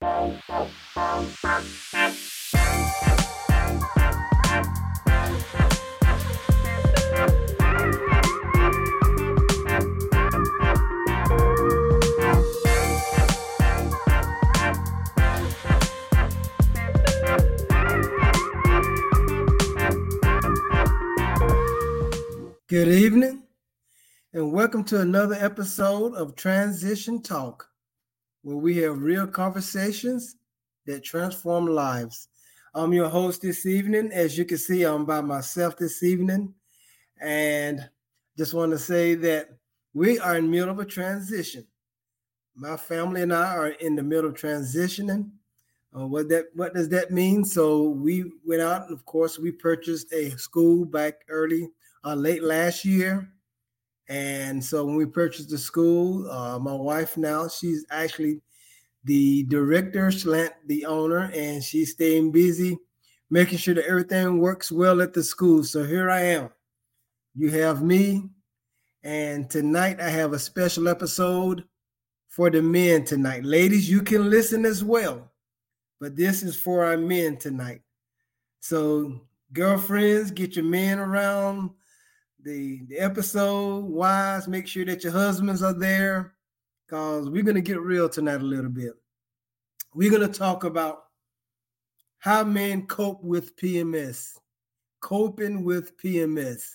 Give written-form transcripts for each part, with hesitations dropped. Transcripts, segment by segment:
Good evening, and welcome to another episode of Transition Talk, where we have real conversations that transform lives. I'm your host this evening. As you can see, I'm by myself this evening, and just want to say that we are in the middle of a transition. My family and I are in the middle of transitioning. What does that mean? So we went out, and of course, we purchased a school back late last year. And so when we purchased the school, my wife now, she's actually the director, the owner, and she's staying busy making sure that everything works well at the school. So here I am. You have me, and tonight I have a special episode for the men tonight. Ladies, you can listen as well, but this is for our men tonight. So girlfriends, get your men around the episode. Wives, make sure that your husbands are there, because we're going to get real tonight a little bit. We're going to talk about how men cope with PMS, coping with PMS.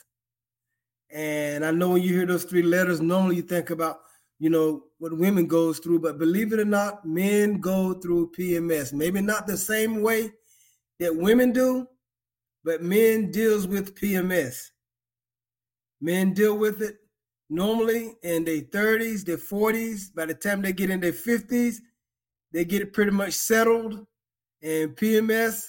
And I know when you hear those three letters, normally you think about, what women goes through, but believe it or not, men go through PMS. Maybe not the same way that women do, but men deals with PMS. Men deal with it normally in their 30s, their 40s. By the time they get in their 50s, they get it pretty much settled. And PMS,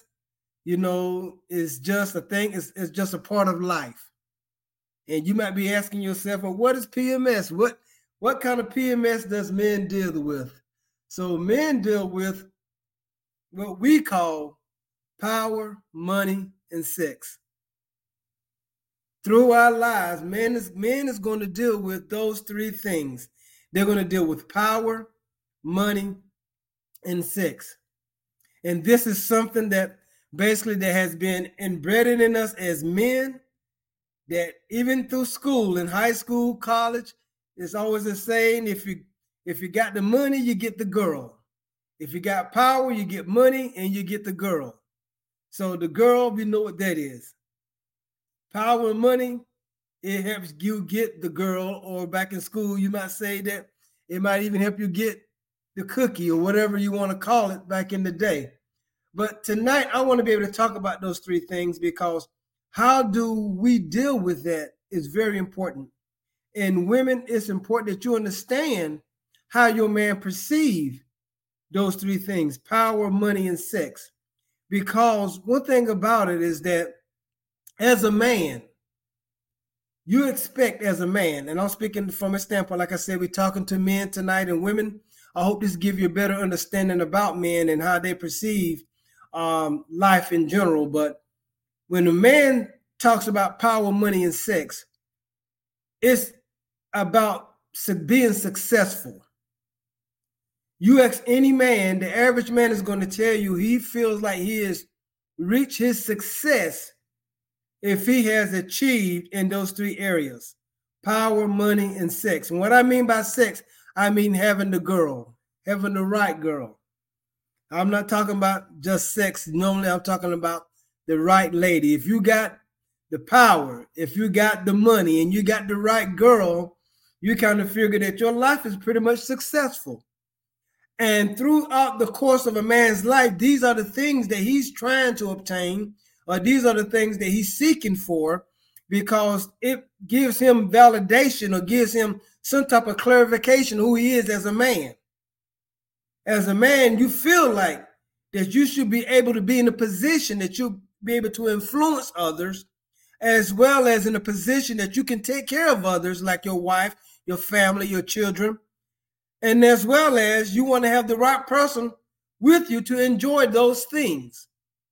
is just a thing. It's just a part of life. And you might be asking yourself, well, what is PMS? What kind of PMS does men deal with? So men deal with what we call power, money, and sex. Through our lives, men is going to deal with those three things. They're going to deal with power, money, and sex. And this is something that basically that has been embedded in us as men, that even through school, in high school, college, it's always a saying, if you got the money, you get the girl. If you got power, you get money and you get the girl. So the girl, we know what that is. Power and money, it helps you get the girl, or back in school, you might say that it might even help you get the cookie or whatever you want to call it back in the day. But tonight, I want to be able to talk about those three things, because how do we deal with that is very important. And women, it's important that you understand how your man perceives those three things: power, money, and sex. Because one thing about it is that as a man, you expect as a man, and I'm speaking from a standpoint, like I said, we're talking to men tonight and women. I hope this gives you a better understanding about men and how they perceive life in general. But when a man talks about power, money, and sex, it's about being successful. You ask any man, the average man is going to tell you he feels like he has reached his success if he has achieved in those three areas: power, money, and sex. And what I mean by sex, I mean having the girl, having the right girl. I'm not talking about just sex. Normally, I'm talking about the right lady. If you got the power, if you got the money, and you got the right girl, you kind of figure that your life is pretty much successful. And throughout the course of a man's life, these are the things that he's trying to obtain, or these are the things that he's seeking for, because it gives him validation or gives him some type of clarification who he is as a man. As a man, you feel like that you should be able to be in a position that you'll be able to influence others, as well as in a position that you can take care of others, like your wife, your family, your children. And as well as you want to have the right person with you to enjoy those things.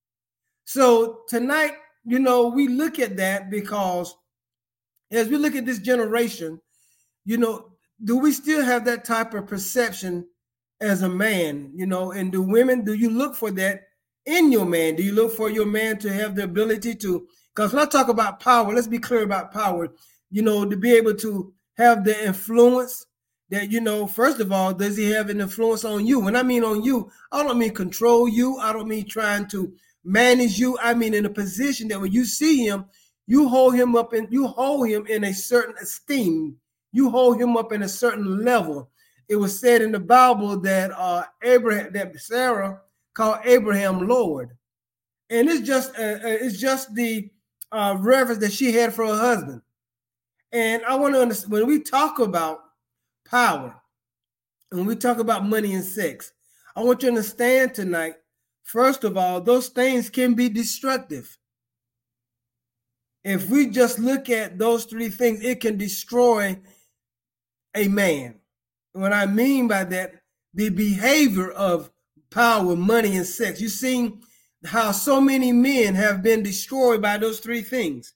So tonight, we look at that because as we look at this generation, do we still have that type of perception as a man, you know, and do you look for that in your man? Do you look for your man to have the ability to, because when I talk about power, let's be clear about power, you know, to be able to have the influence that, you know, first of all, does he have an influence on you? When I mean on you, I don't mean control you. I don't mean trying to manage you. I mean in a position that when you see him, you hold him up and you hold him in a certain esteem. You hold him up in a certain level. It was said in the Bible that that Sarah called Abraham Lord, and it's just the reverence that she had for her husband. And I want to understand, when we talk about power, and we talk about money and sex, I want you to understand tonight, first of all, those things can be destructive. If we just look at those three things, it can destroy a man. What I mean by that, the behavior of power, money, and sex. You've seen how so many men have been destroyed by those three things.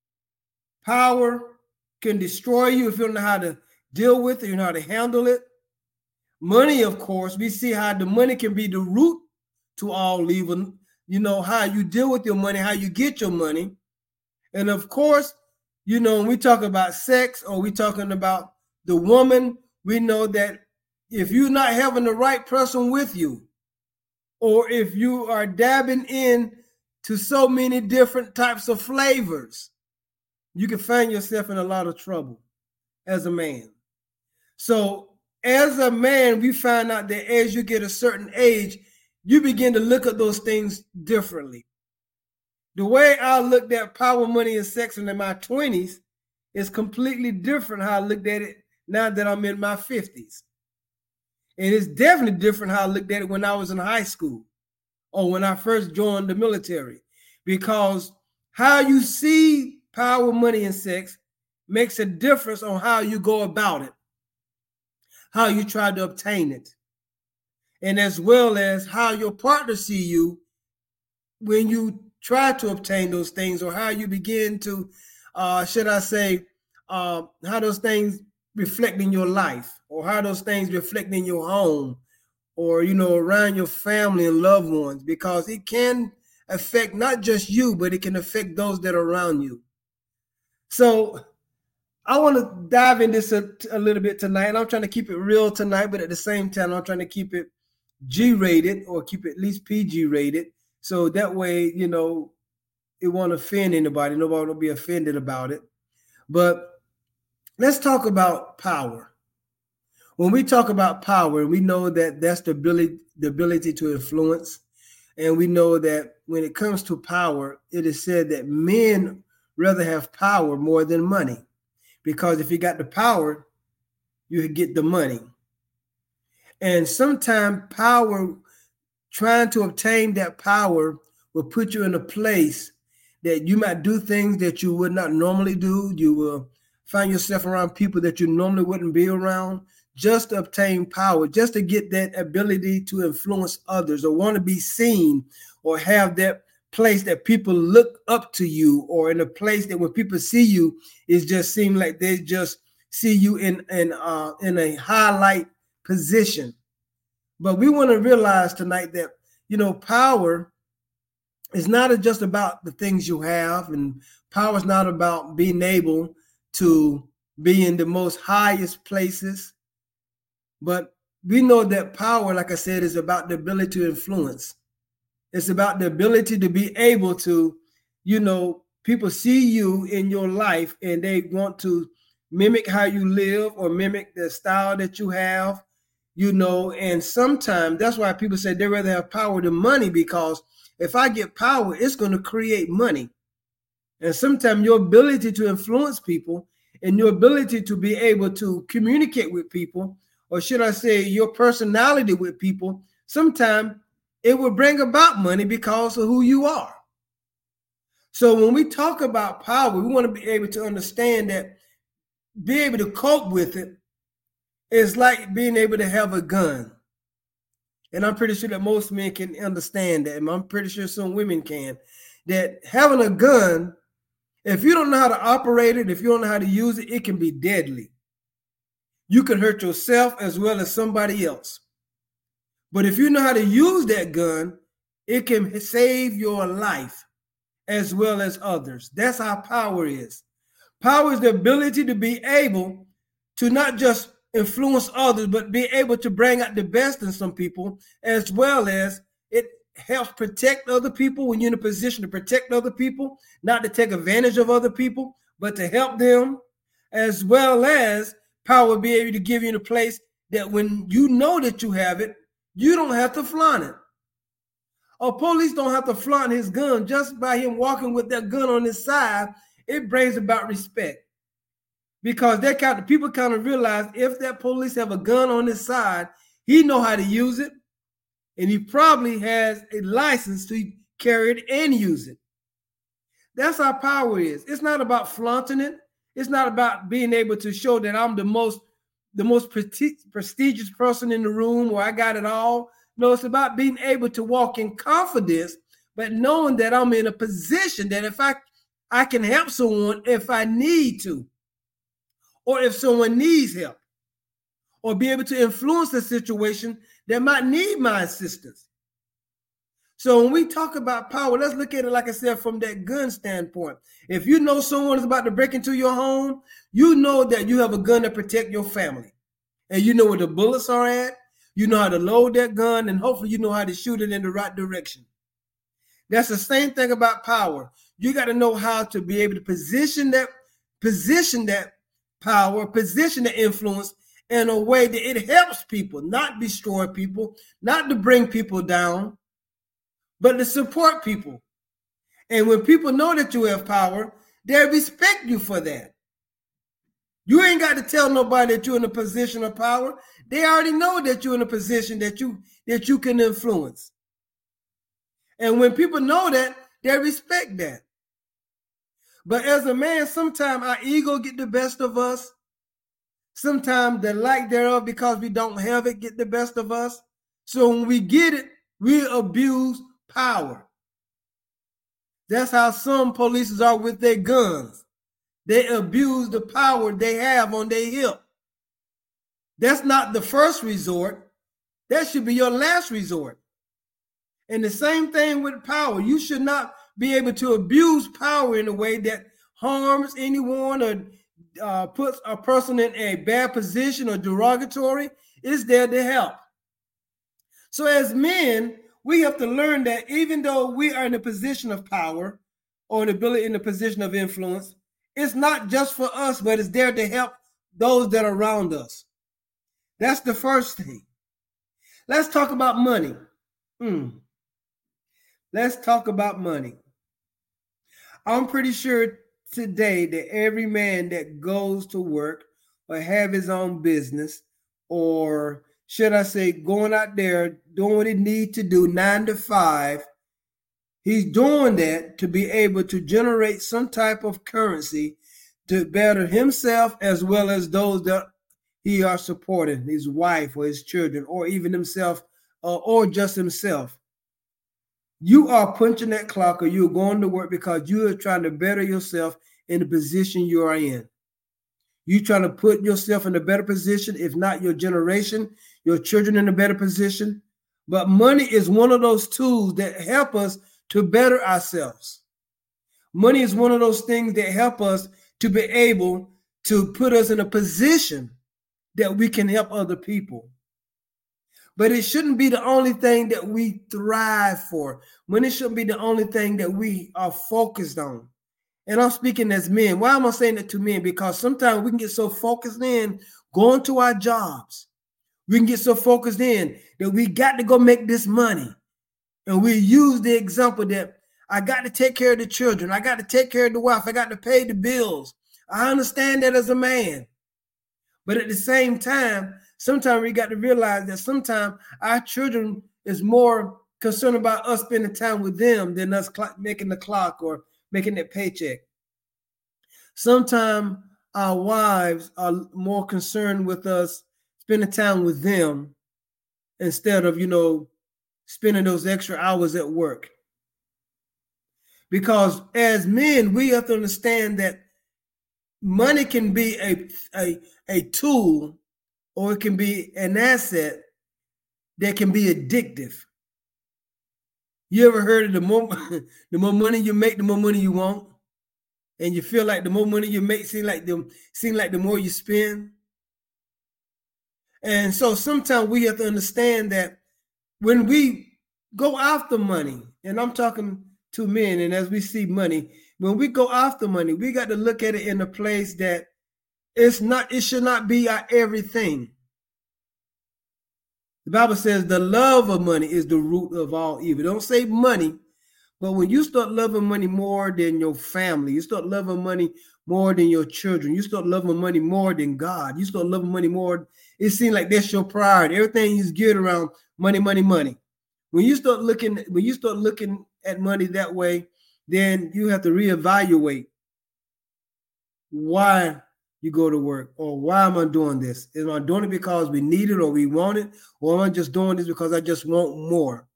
Power can destroy you if you don't know how to deal with it, you know how to handle it. Money, of course, we see how the money can be the root to all evil. You know, how you deal with your money, how you get your money. And of course, you know, when we talk about sex or we talking about the woman, we know that if you're not having the right person with you, or if you are dabbing in to so many different types of flavors, you can find yourself in a lot of trouble as a man. So as a man, we find out that as you get a certain age, you begin to look at those things differently. The way I looked at power, money, and sex in my 20s is completely different how I looked at it now that I'm in my 50s. And it's definitely different how I looked at it when I was in high school or when I first joined the military, because how you see power, money, and sex makes a difference on how you go about it, how you try to obtain it, and as well as how your partner see you when you try to obtain those things, or how you begin to, how those things reflect in your life, or how those things reflect in your home, or, you know, around your family and loved ones, because it can affect not just you, but it can affect those that are around you. So I want to dive in this a little bit tonight, and I'm trying to keep it real tonight, but at the same time, I'm trying to keep it G-rated, or keep it at least PG-rated, so that way, you know, it won't offend anybody. Nobody will be offended about it. But let's talk about power. When we talk about power, we know that that's the ability to influence. And we know that when it comes to power, it is said that men rather have power more than money. Because if you got the power, you get the money. And sometimes power, trying to obtain that power, will put you in a place that you might do things that you would not normally do. You will find yourself around people that you normally wouldn't be around, just to obtain power, just to get that ability to influence others, or want to be seen, or have that place that people look up to you, or in a place that when people see you, it just seems like they just see you in a highlight position. But we want to realize tonight that, you know, power is not just about the things you have, and power is not about being able to be in the most highest places. But we know that power, like I said, is about the ability to influence. It's about the ability to be able to, you know, people see you in your life and they want to mimic how you live or mimic the style that you have, you know. And sometimes that's why people say they rather have power than money, because if I get power, it's going to create money. And sometimes your ability to influence people and your ability to be able to communicate with people, or should I say your personality with people, sometimes it will bring about money because of who you are. So when we talk about power, we want to be able to understand that, be able to cope with it is like being able to have a gun. And I'm pretty sure that most men can understand that. And I'm pretty sure some women can. That having a gun, if you don't know how to operate it, if you don't know how to use it, it can be deadly. You can hurt yourself as well as somebody else. But if you know how to use that gun, it can save your life as well as others. That's how power is. Power is the ability to be able to not just influence others, but be able to bring out the best in some people, as well as it helps protect other people when you're in a position to protect other people, not to take advantage of other people, but to help them, as well as power be able to give you in a place that when you know that you have it, you don't have to flaunt it. A police don't have to flaunt his gun. Just by him walking with that gun on his side, it brings about respect. Because people kind of realize if that police have a gun on his side, he know how to use it, and he probably has a license to carry it and use it. That's how power is. It's not about flaunting it. It's not about being able to show that I'm the most prestigious person in the room, or I got it all. No, it's about being able to walk in confidence, but knowing that I'm in a position that if I can help someone if I need to, or if someone needs help, or be able to influence a situation that might need my assistance. So when we talk about power, let's look at it, like I said, from that gun standpoint. If you know someone is about to break into your home, you know that you have a gun to protect your family. And you know where the bullets are at. You know how to load that gun, and hopefully you know how to shoot it in the right direction. That's the same thing about power. You got to know how to be able to position that power, position the influence in a way that it helps people, not destroy people, not to bring people down, but to support people. And when people know that you have power, they respect you for that. You ain't got to tell nobody that you're in a position of power. They already know that you're in a position that you can influence. And when people know that, they respect that. But as a man, sometimes our ego get the best of us. Sometimes the lack thereof, because we don't have it, get the best of us. So when we get it, we abuse power. That's how some police are with their guns. They abuse the power they have on their hip. That's not the first resort. That should be your last resort. And the same thing with power. You should not be able to abuse power in a way that harms anyone or puts a person in a bad position or derogatory. It's there to help. So as men, we have to learn that even though we are in a position of power or in a position of influence, it's not just for us, but it's there to help those that are around us. That's the first thing. Let's talk about money. Let's talk about money. I'm pretty sure today that every man that goes to work or have his own business, or should I say going out there doing what he needs to do 9 to 5, he's doing that to be able to generate some type of currency to better himself as well as those that he are supporting, his wife or his children, or even himself, or just himself. You are punching that clock, or you're going to work because you are trying to better yourself in the position you are in. You're trying to put yourself in a better position, if not your generation, your children in a better position. But money is one of those tools that help us to better ourselves. Money is one of those things that help us to be able to put us in a position that we can help other people. But it shouldn't be the only thing that we thrive for. Money shouldn't be the only thing that we are focused on. And I'm speaking as men. Why am I saying that to men? Because sometimes we can get so focused in going to our jobs. We can get so focused in that we got to go make this money. And we use the example that I got to take care of the children. I got to take care of the wife. I got to pay the bills. I understand that as a man. But at the same time, sometimes we got to realize that sometimes our children is more concerned about us spending time with them than us making the clock or making that paycheck. Sometimes our wives are more concerned with us spending time with them instead of, spending those extra hours at work. Because as men, we have to understand that money can be a, a tool, or it can be an asset that can be addictive. You ever heard of the more money you make, the more money you want? And you feel like the more money you make seem like the more you spend. And so sometimes we have to understand that when we go after money, and I'm talking to men, and as we see money, when we go after money, we got to look at it in a place that it should not be our everything. The Bible says the love of money is the root of all evil. Don't say money, but when you start loving money more than your family, you start loving money more than your children, you start loving money more than God, you start loving money more, it seems like that's your priority. Everything is geared around money, money, money. When you start looking at money that way, then you have to reevaluate why you go to work, or why am I doing this? Am I doing it because we need it or we want it, or am I just doing this because I just want more?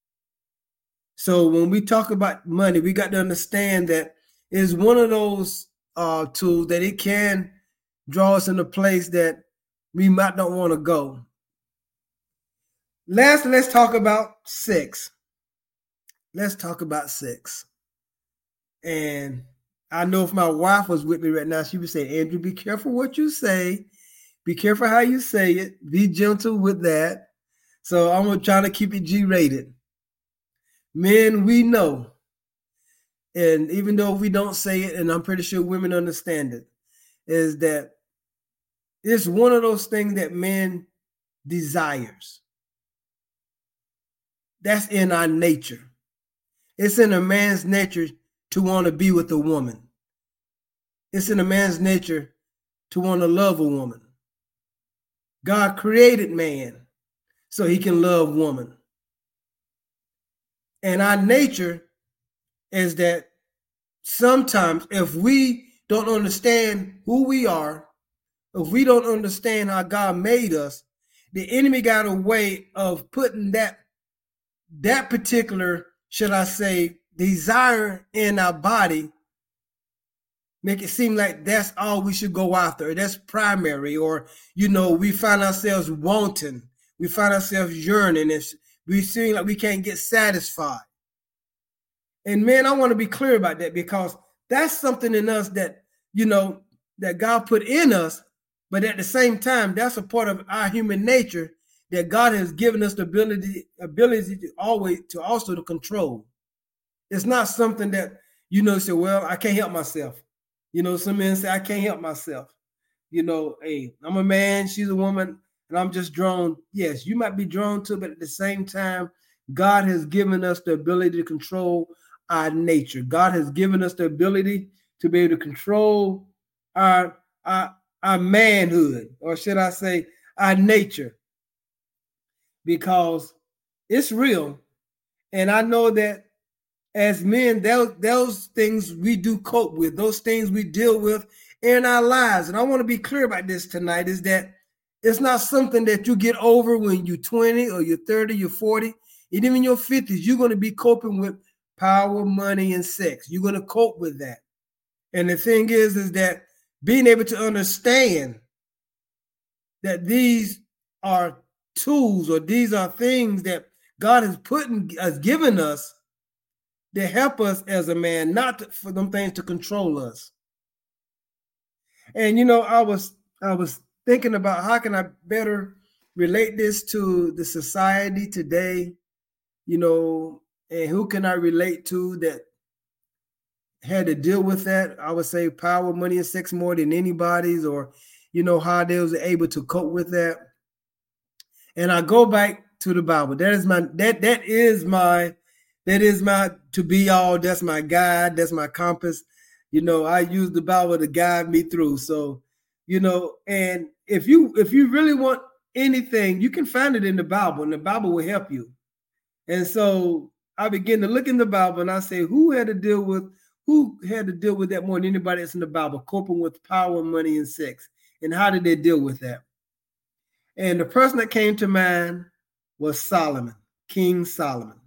So when we talk about money, we got to understand that it's one of those tools that it can draw us in a place that we might not want to go. Let's talk about sex. Let's talk about sex. And I know if my wife was with me right now, she would say, Andrew, be careful what you say. Be careful how you say it. Be gentle with that. So I'm going to try to keep it G-rated. Men, we know, and even though we don't say it, and I'm pretty sure women understand it, is that it's one of those things that men desires. That's in our nature. It's in a man's nature to want to be with a woman. It's in a man's nature to want to love a woman. God created man so he can love woman. And our nature is that sometimes if we don't understand who we are, if we don't understand how God made us, the enemy got a way of putting that particular, should I say, desire in our body, make it seem like that's all we should go after. That's primary, or, we find ourselves wanting. We find ourselves yearning. We seem like we can't get satisfied. And man, I want to be clear about that, because that's something in us that, that God put in us, but at the same time, that's a part of our human nature that God has given us the ability to also control. It's not something that, say, well, I can't help myself. Some men say, I can't help myself. Hey, I'm a man, she's a woman, and I'm just drawn. Yes, you might be drawn to, but at the same time, God has given us the ability to control our nature. God has given us the ability to be able to control our manhood, or should I say, our nature, because it's real. And I know that as men, those things we do cope with, those things we deal with in our lives. And I want to be clear about this tonight, is that it's not something that you get over when you're 20 or you're 30, you're 40, and even in your 50s, you're going to be coping with power, money, and sex. You're going to cope with that. And the thing is that being able to understand that these are tools, or these are things that God has given us to help us as a man, not for them things to control us. And I was thinking about how can I better relate this to the society today, and who can I relate to that had to deal with that. I would say power, money, and sex more than anybody's, or how they was able to cope with that. And I go back to the Bible. That is my to be all. That's my guide. That's my compass. I use the Bible to guide me through. So, and if you really want anything, you can find it in the Bible, and the Bible will help you. And so I begin to look in the Bible, and I say, who had to deal with that more than anybody else in the Bible, coping with power, money, and sex? And how did they deal with that? And the person that came to mind was Solomon, King Solomon.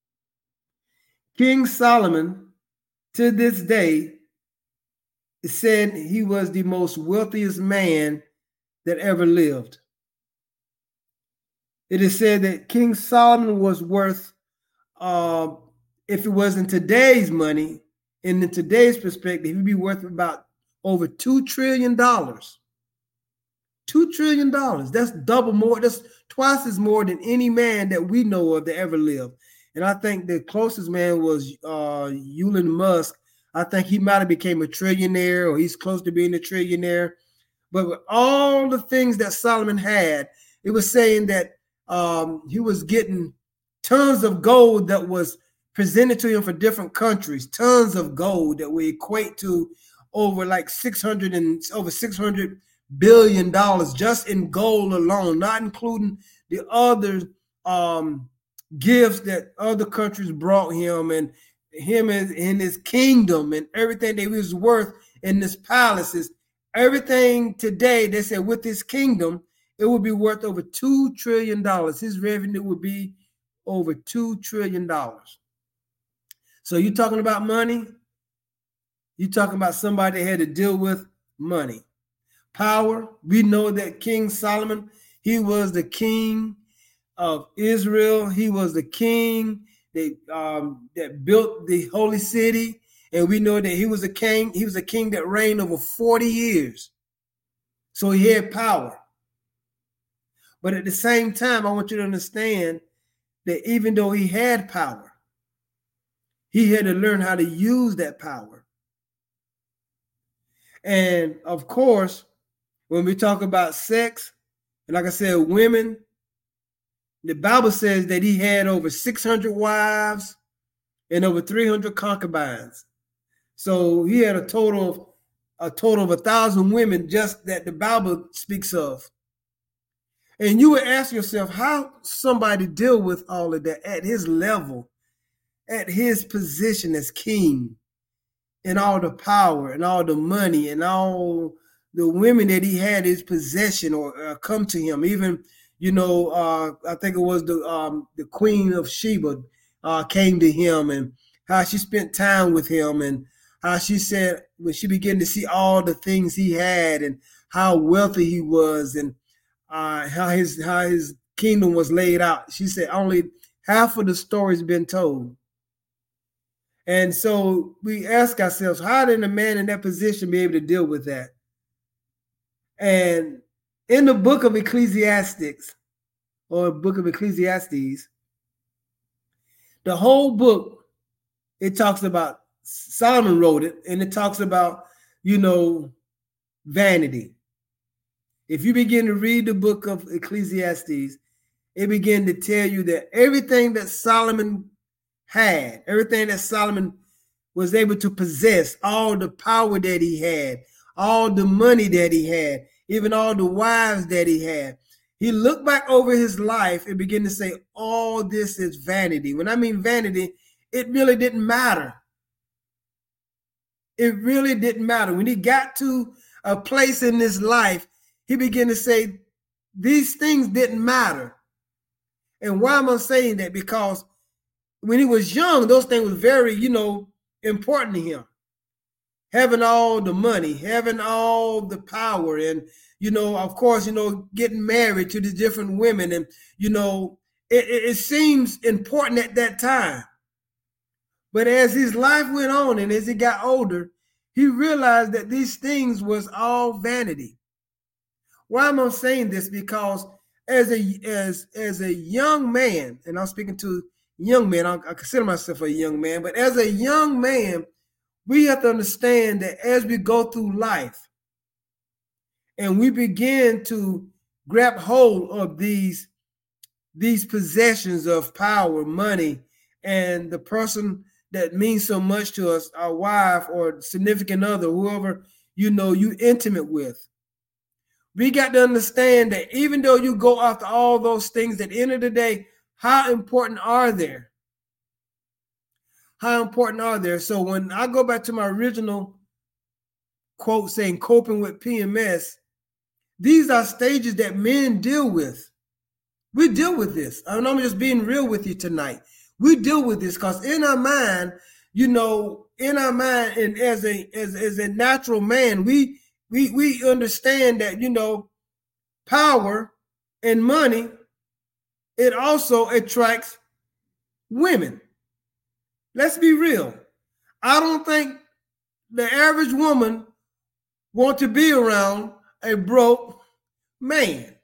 King Solomon, to this day, said he was the most wealthiest man that ever lived. it is said that King Solomon was worth, if it was in today's money, and in today's perspective, he'd be worth about over $2 trillion. $2 trillion. That's double more. That's twice as more than any man that we know of that ever lived. And I think the closest man was Elon Musk. I think he might have became a trillionaire, or he's close to being a trillionaire. But with all the things that Solomon had, it was saying that he was getting tons of gold that was presented to him for different countries, tons of gold that would equate to over like $600 billion just in gold alone, not including the other gifts that other countries brought him, and him in his kingdom, and everything that he was worth in his palaces. Everything today, they said with his kingdom, it would be worth over $2 trillion. His revenue would be over $2 trillion. So you're talking about money? You're talking about somebody that had to deal with money. Power, we know that King Solomon, he was the king of Israel. He was the king that built the holy city. And we know that he was a king. He was a king that reigned over 40 years. So he had power. But at the same time, I want you to understand that even though he had power, he had to learn how to use that power. And of course, when we talk about sex, and like I said, women, the Bible says that he had over 600 wives and over 300 concubines. So he had a total of 1,000 women just that the Bible speaks of. And you would ask yourself, how somebody deal with all of that at his level, at his position as king, and all the power and all the money and all the women that he had his possession or come to him. Even, I think it was the Queen of Sheba came to him, and how she spent time with him, and how she said when she began to see all the things he had and how wealthy he was, and how his kingdom was laid out. She said only half of the story's been told. And so we ask ourselves, how did a man in that position be able to deal with that? And in the book of Ecclesiastes, or book of Ecclesiastes, the whole book, it talks about, Solomon wrote it, and it talks about, vanity. If you begin to read the book of Ecclesiastes, it begins to tell you that everything that Solomon had, everything that Solomon was able to possess, all the power that he had, all the money that he had, even all the wives that he had, he looked back over his life and began to say, all this is vanity. When I mean vanity, it really didn't matter. It really didn't matter. When he got to a place in his life, he began to say, these things didn't matter. And why am I saying that? Because when he was young, those things were very, important to him. Having all the money, having all the power, and, of course, getting married to the different women. And, it seems important at that time. But as his life went on and as he got older, he realized that these things was all vanity. Why am I saying this? Because as a young man, and I'm speaking to young men, I consider myself a young man, but as a young man, we have to understand that as we go through life and we begin to grab hold of these possessions of power, money, and the person that means so much to us, our wife or significant other, whoever you intimate with, we got to understand that even though you go after all those things, at the end of the day, how important are they? How important are they? So when I go back to my original quote saying coping with PMS, these are stages that men deal with. We deal with this. I'm just being real with you tonight. We deal with this because in our mind, and as a natural man, we understand that, power and money it also attracts women. Let's be real. I don't think the average woman wants to be around a broke man,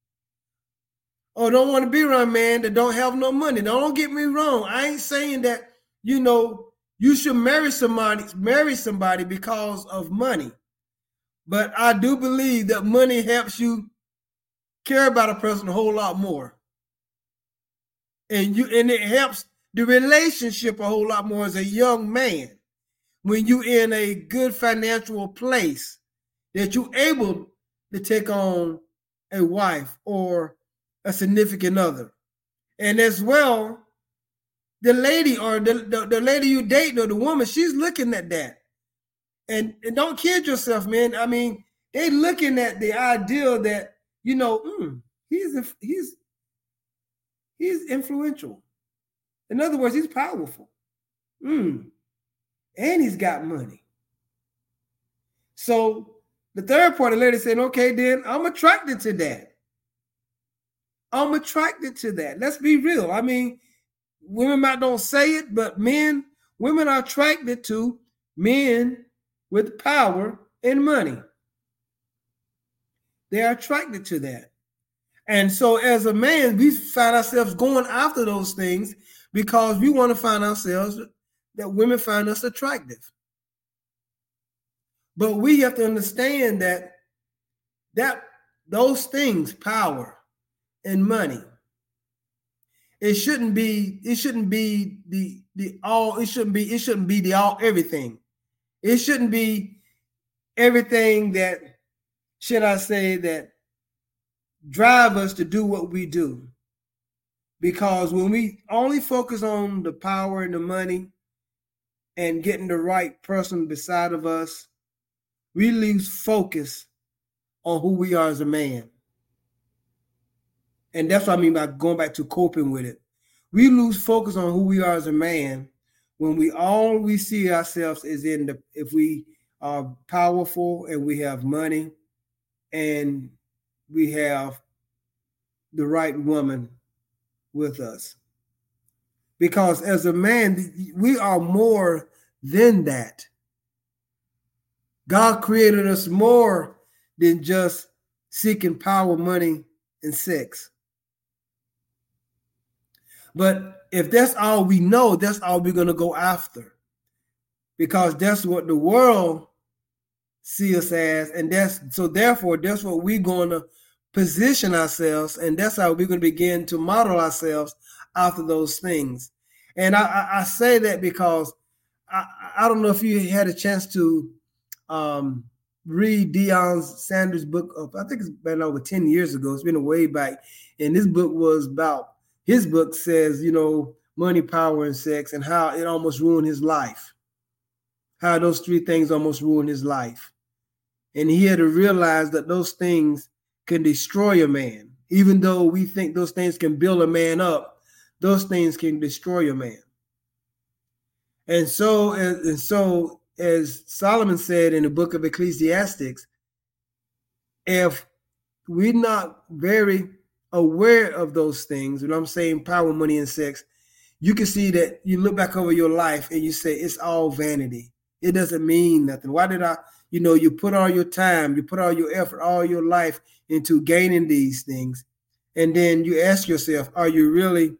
or don't want to be around a man that don't have no money. Now, don't get me wrong. I ain't saying that, you should marry somebody because of money. But I do believe that money helps you care about a person a whole lot more. And it helps the relationship a whole lot more as a young man when you're in a good financial place, that you're able to take on a wife or a significant other. And as well, the lady or the lady you date or the woman, she's looking at that. And don't kid yourself, man. I mean, they looking at the idea that, he's influential. In other words, he's powerful. And he's got money. So the third part, the lady said, okay, then I'm attracted to that. I'm attracted to that. Let's be real. I mean, women might don't say it, but women are attracted to men with power and money. They are attracted to that. And so as a man, we find ourselves going after those things because we want to find ourselves that women find us attractive. But we have to understand that those things, power and money, it shouldn't be the all, it shouldn't be the all everything. It shouldn't be everything that, should I say, that drive us to do what we do. Because when we only focus on the power and the money and getting the right person beside of us, we lose focus on who we are as a man. And that's what I mean by going back to coping with it. We lose focus on who we are as a man when we see ourselves is if we are powerful and we have money and we have the right woman with us. Because as a man, we are more than that. God created us more than just seeking power, money, and sex. But if that's all we know, that's all we're going to go after. Because that's what the world see us as. And therefore, that's what we're going to position ourselves. And that's how we're going to begin to model ourselves after those things. And I say that because I don't know if you had a chance to read Deion Sanders' book I think it's been over 10 years ago. It's been a way back. And this book says, money, power, and sex, and how it almost ruined his life. How those three things almost ruined his life. And he had to realize that those things can destroy a man. Even though we think those things can build a man up, those things can destroy a man. And so as Solomon said in the book of Ecclesiastes, if we're not very aware of those things, and I'm saying power, money, and sex, you can see that you look back over your life and you say, it's all vanity. It doesn't mean nothing. Why did you put all your time, you put all your effort, all your life into gaining these things. And then you ask yourself, are you really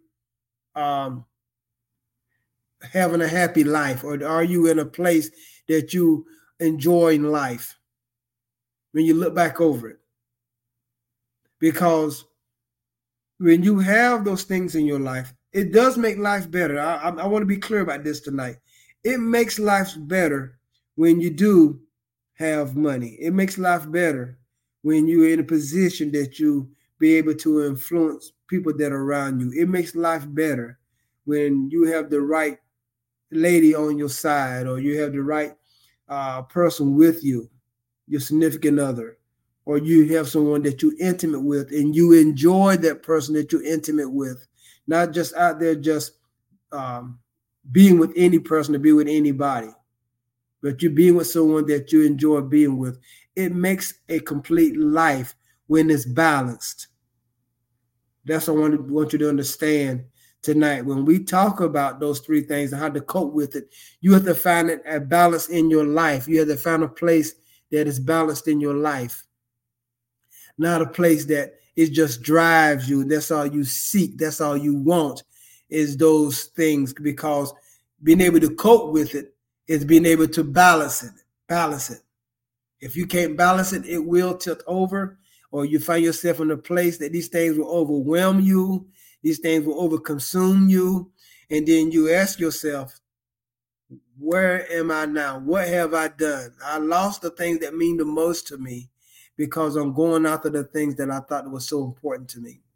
having a happy life? Or are you in a place that you enjoy in life when you look back over it? Because when you have those things in your life, it does make life better. I want to be clear about this tonight. It makes life better when you do have money. It makes life better when you're in a position that you be able to influence people that are around you. It makes life better when you have the right lady on your side, or you have the right person with you, your significant other, or you have someone that you're intimate with and you enjoy that person that you're intimate with, not just out there just being with any person to be with anybody, but you're being with someone that you enjoy being with. It makes a complete life when it's balanced. That's what I want you to understand tonight. When we talk about those three things and how to cope with it, you have to find a balance in your life. You have to find a place that is balanced in your life, not a place that it just drives you. That's all you seek. That's all you want is those things, because being able to cope with it is being able to balance it. Balance it. If you can't balance it, it will tilt over, or you find yourself in a place that these things will overwhelm you. These things will overconsume you. And then you ask yourself, where am I now? What have I done? I lost the things that mean the most to me because I'm going after the things that I thought were so important to me.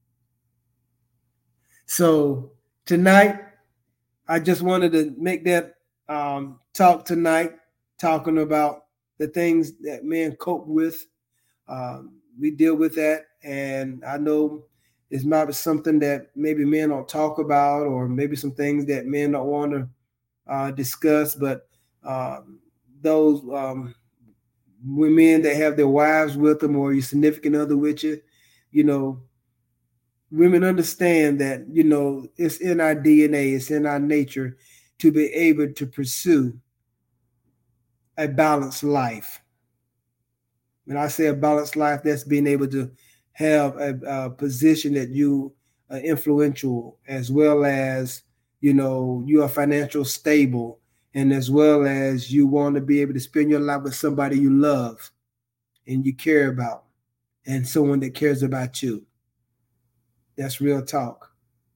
So tonight, I just wanted to make that talk tonight, talking about the things that men cope with. We deal with that, and I know it's might be something that maybe men don't talk about, or maybe some things that men don't want to discuss. But those women that have their wives with them, or your significant other with you, you know, women understand that, you know, it's in our DNA, it's in our nature to be able to pursue a balanced life. When I say a balanced life, that's being able to have a position that you are influential, as well as, you know, you are financial stable, and as well as you want to be able to spend your life with somebody you love and you care about, and someone that cares about you. That's real talk.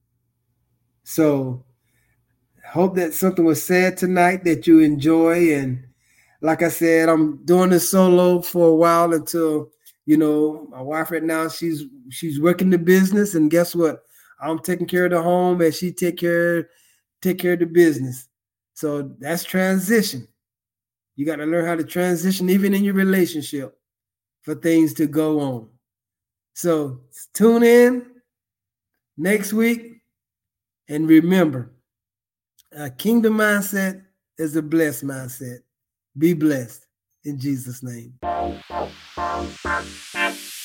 So hope that something was said tonight that you enjoy. And like I said, I'm doing this solo for a while until, you know, my wife right now, she's working the business, and guess what? I'm taking care of the home and she take care of the business. So that's transition. You got to learn how to transition even in your relationship for things to go on. So tune in next week, and remember, a kingdom mindset is a blessed mindset. Be blessed in Jesus' name.